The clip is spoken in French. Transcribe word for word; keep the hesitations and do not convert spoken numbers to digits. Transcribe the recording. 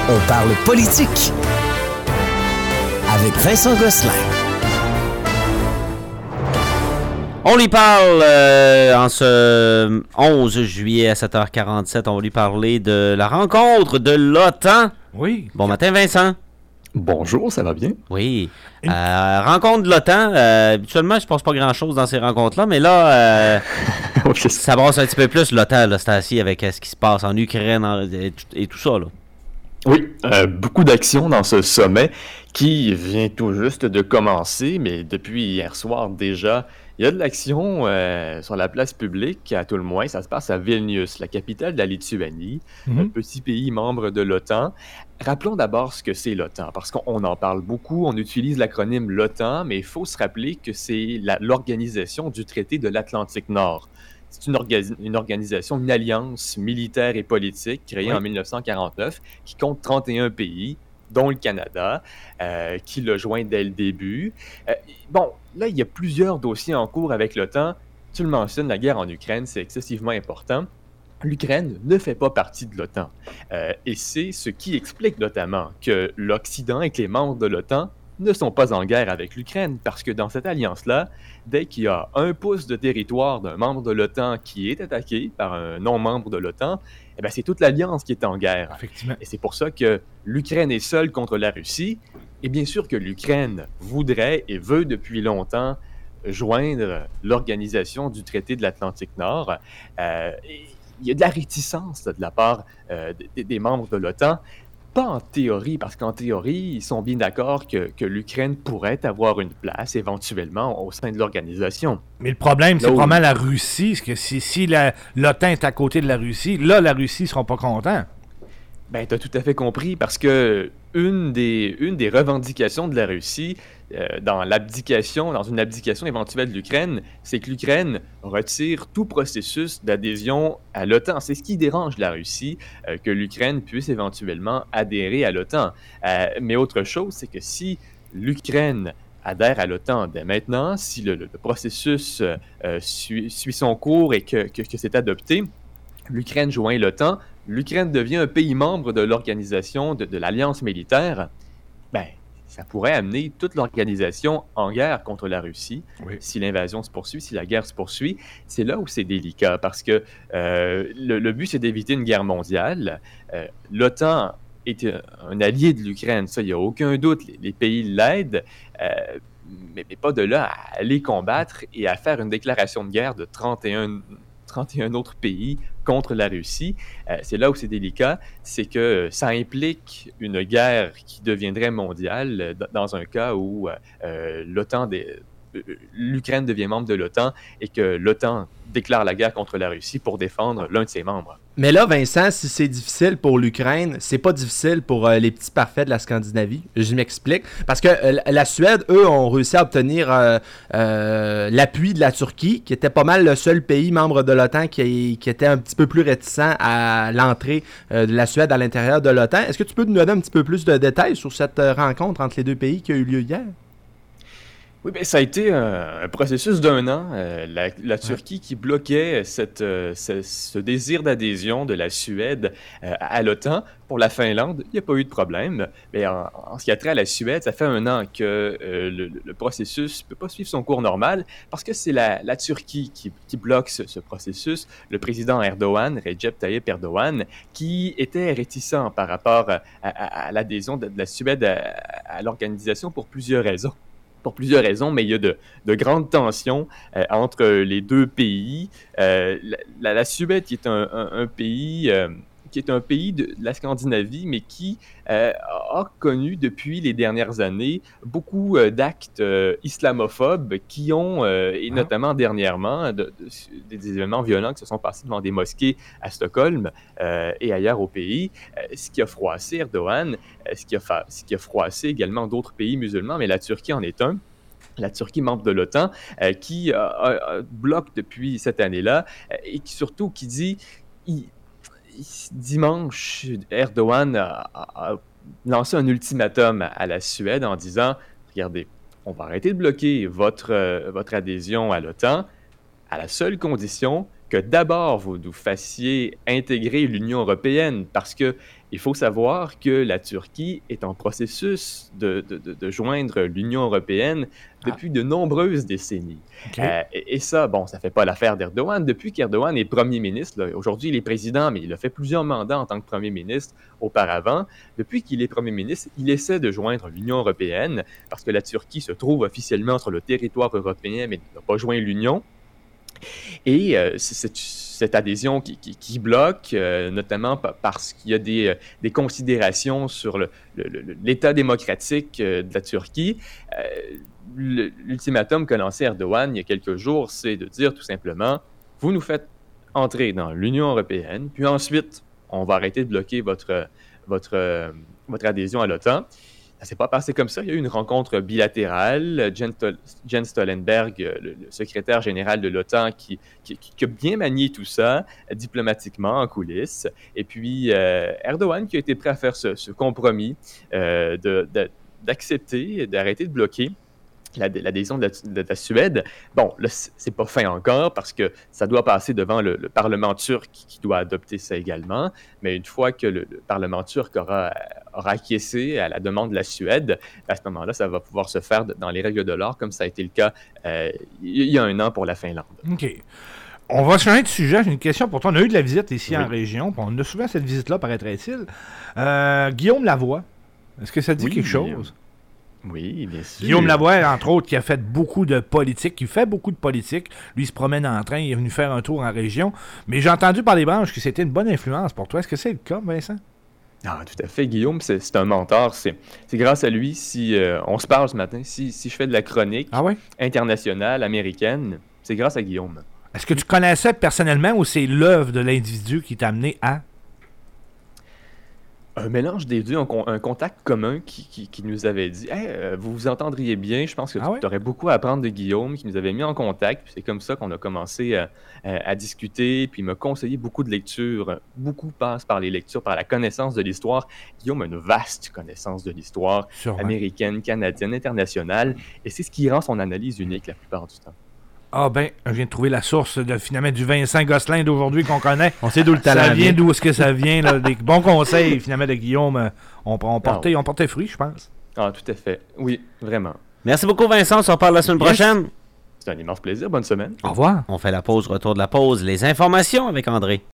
On parle politique avec Vincent Gosselin. On lui parle euh, en ce onze juillet à sept heures quarante-sept. On va lui parler de la rencontre de l'OTAN. Oui. Bon matin, Vincent. Bonjour, ça va bien? Oui. Euh, rencontre de l'OTAN. Euh, habituellement, je ne pense pas grand-chose dans ces rencontres-là, mais là, euh, okay. ça brasse un petit peu plus l'OTAN, là, c'est assis avec euh, ce qui se passe en Ukraine en, et, et tout ça, là. Oui, euh, beaucoup d'actions dans ce sommet qui vient tout juste de commencer, mais depuis hier soir déjà, il y a de l'action euh, sur la place publique, à tout le moins. Ça se passe à Vilnius, la capitale de la Lituanie, mm-hmm. un petit pays membre de l'OTAN. Rappelons d'abord ce que c'est l'OTAN, parce qu'on en parle beaucoup, on utilise l'acronyme l'OTAN, mais il faut se rappeler que c'est la, l'organisation du traité de l'Atlantique Nord. C'est une, orga- une organisation, une alliance militaire et politique créée oui. en dix-neuf cent quarante-neuf qui compte trente et un pays, dont le Canada, euh, qui l'a joint dès le début. Euh, bon, là, il y a plusieurs dossiers en cours avec l'OTAN. Tu le mentionnes, la guerre en Ukraine, c'est excessivement important. L'Ukraine ne fait pas partie de l'OTAN. Euh, et c'est ce qui explique notamment que l'Occident et que les membres de l'OTAN ne sont pas en guerre avec l'Ukraine, parce que dans cette alliance-là, dès qu'il y a un pouce de territoire d'un membre de l'OTAN qui est attaqué par un non-membre de l'OTAN, eh bien, c'est toute l'alliance qui est en guerre. Effectivement. Et c'est pour ça que l'Ukraine est seule contre la Russie, et bien sûr que l'Ukraine voudrait et veut depuis longtemps joindre l'organisation du traité de l'Atlantique Nord. Euh, il y a de la réticence là, de la part euh, des, des membres de l'OTAN. Pas en théorie, parce qu'en théorie, ils sont bien d'accord que, que l'Ukraine pourrait avoir une place éventuellement au sein de l'organisation. Mais le problème, c'est probablement la Russie, parce que si, si la, l'OTAN est à côté de la Russie, là, la Russie ne sera pas contents. Ben, tu as tout à fait compris, parce que une des, une des revendications de la Russie, euh, dans l'abdication, dans une abdication éventuelle de l'Ukraine, c'est que l'Ukraine retire tout processus d'adhésion à l'OTAN. C'est ce qui dérange la Russie, euh, que l'Ukraine puisse éventuellement adhérer à l'OTAN. Euh, mais autre chose, c'est que si l'Ukraine adhère à l'OTAN dès maintenant, si le, le processus euh, suit, suit son cours et que, que, que c'est adopté, l'Ukraine joint l'OTAN, l'Ukraine devient un pays membre de l'organisation de, de l'Alliance militaire, ben, ça pourrait amener toute l'organisation en guerre contre la Russie, oui. si l'invasion se poursuit, si la guerre se poursuit. C'est là où c'est délicat, parce que euh, le, le but, c'est d'éviter une guerre mondiale. Euh, L'OTAN est un allié de l'Ukraine, ça, il n'y a aucun doute. Les, les pays l'aident, euh, mais, mais pas de là à aller combattre et à faire une déclaration de guerre de trente et un autres pays contre la Russie. Euh, c'est là où c'est délicat, c'est que ça implique une guerre qui deviendrait mondiale euh, dans un cas où euh, l'OTAN, des, euh, l'Ukraine devient membre de l'OTAN et que l'OTAN déclare la guerre contre la Russie pour défendre l'un de ses membres. Mais là, Vincent, si c'est difficile pour l'Ukraine, c'est pas difficile pour euh, les petits parfaits de la Scandinavie. Je m'explique. Parce que euh, la Suède, eux, ont réussi à obtenir euh, euh, l'appui de la Turquie, qui était pas mal le seul pays membre de l'OTAN qui, qui était un petit peu plus réticent à l'entrée euh, de la Suède à l'intérieur de l'OTAN. Est-ce que tu peux nous donner un petit peu plus de détails sur cette euh, rencontre entre les deux pays qui a eu lieu hier? Oui, bien, ça a été un, un processus d'un an. Euh, la, la Turquie qui bloquait cette, euh, ce, ce désir d'adhésion de la Suède euh, à l'OTAN. Pour la Finlande, il n'y a pas eu de problème. Mais en, en ce qui a trait à la Suède, ça fait un an que euh, le, le processus ne peut pas suivre son cours normal parce que c'est la, la Turquie qui, qui bloque ce, ce processus. Le président Erdogan, Recep Tayyip Erdogan, qui était réticent par rapport à, à, à l'adhésion de, de la Suède à, à l'organisation pour plusieurs raisons. Pour plusieurs raisons, mais il y a de, de grandes tensions euh, entre les deux pays. Euh, la, la Suède, qui est un, un, un pays, euh, qui est un pays de, de la Scandinavie, mais qui euh, a connu depuis les dernières années beaucoup euh, d'actes euh, islamophobes qui ont, euh, et notamment dernièrement, de, de, des événements violents qui se sont passés devant des mosquées à Stockholm euh, et ailleurs au pays, euh, ce qui a froissé Erdogan, euh, ce, qui a fa- ce qui a froissé également d'autres pays musulmans, mais la Turquie en est un. La Turquie, membre de l'OTAN, euh, qui euh, euh, bloque depuis cette année-là euh, et qui surtout qui dit... Il, Dimanche, Erdogan a, a, a lancé un ultimatum à la Suède en disant « Regardez, on va arrêter de bloquer votre, euh, votre adhésion à l'OTAN à la seule condition que d'abord vous nous fassiez intégrer l'Union européenne parce que Il faut savoir que la Turquie est en processus de, de, de, de joindre l'Union européenne depuis ah. de nombreuses décennies. Okay. Euh, et, et ça, bon, ça ne fait pas l'affaire d'Erdogan. Depuis qu'Erdogan est premier ministre, là, aujourd'hui il est président, mais il a fait plusieurs mandats en tant que premier ministre auparavant. Depuis qu'il est premier ministre, il essaie de joindre l'Union européenne parce que la Turquie se trouve officiellement sur le territoire européen, mais n'a pas joint l'Union. Et euh, c'est, cette adhésion qui, qui, qui bloque, euh, notamment pa- parce qu'il y a des, des considérations sur le, le, le, l'état démocratique euh, de la Turquie. Euh, le, l'ultimatum qu'a lancé Erdogan il y a quelques jours, c'est de dire tout simplement « Vous nous faites entrer dans l'Union européenne, puis ensuite, on va arrêter de bloquer votre, votre, votre adhésion à l'OTAN. » Ça ne s'est pas passé comme ça. Il y a eu une rencontre bilatérale. Jens, Stol- Jens Stoltenberg, le, le secrétaire général de l'OTAN, qui, qui, qui a bien manié tout ça euh, diplomatiquement en coulisses. Et puis euh, Erdogan qui a été prêt à faire ce, ce compromis euh, de, de, d'accepter, d'arrêter de bloquer l'adhésion de la, de la Suède. Bon, là, c'est pas fin encore parce que ça doit passer devant le, le Parlement turc qui doit adopter ça également. Mais une fois que le, le Parlement turc aura, aura acquiescé à la demande de la Suède, à ce moment-là, ça va pouvoir se faire dans les règles de l'art, comme ça a été le cas euh, il y a un an pour la Finlande. OK. On va changer de sujet. J'ai une question pour toi. On a eu de la visite ici oui. en région. On a souvent cette visite-là, paraîtrait-il. Euh, Guillaume Lavoie, est-ce que ça dit oui, quelque chose? Oui, bien sûr. Guillaume Lavoie, entre autres, qui a fait beaucoup de politique, qui fait beaucoup de politique. Lui, il se promène en train, il est venu faire un tour en région. Mais j'ai entendu par les branches que c'était une bonne influence pour toi. Est-ce que c'est le cas, Vincent? Ah, tout à fait. Guillaume, c'est, c'est un mentor. C'est, c'est grâce à lui, si euh, on se parle ce matin, si, si je fais de la chronique ah ouais? internationale, américaine, c'est grâce à Guillaume. Est-ce que tu connaissais personnellement ou c'est l'œuvre de l'individu qui t'a amené à... Un mélange des deux, un, un contact commun qui, qui, qui nous avait dit hey, euh, vous vous entendriez bien, je pense que ah tu aurais ouais? beaucoup à apprendre de Guillaume, qui nous avait mis en contact. Puis c'est comme ça qu'on a commencé à, à, à discuter, puis il m'a conseillé beaucoup de lectures. Beaucoup passent par les lectures, par la connaissance de l'histoire. Guillaume a une vaste connaissance de l'histoire Sûrement. américaine, canadienne, internationale, et c'est ce qui rend son analyse unique la plupart du temps. Ah ben, je viens de trouver la source de, finalement du Vincent Gosselin d'aujourd'hui qu'on connaît. On sait d'où le talent ça vient. D'où est-ce que ça vient, là, des bons conseils finalement de Guillaume. On, on, portait, ah, on portait fruit, je pense. Ah, tout à fait. Oui, vraiment. Merci beaucoup, Vincent. On se reparle la semaine yes. prochaine. C'est un immense plaisir. Bonne semaine. Au revoir. On fait la pause, retour de la pause. Les informations avec André.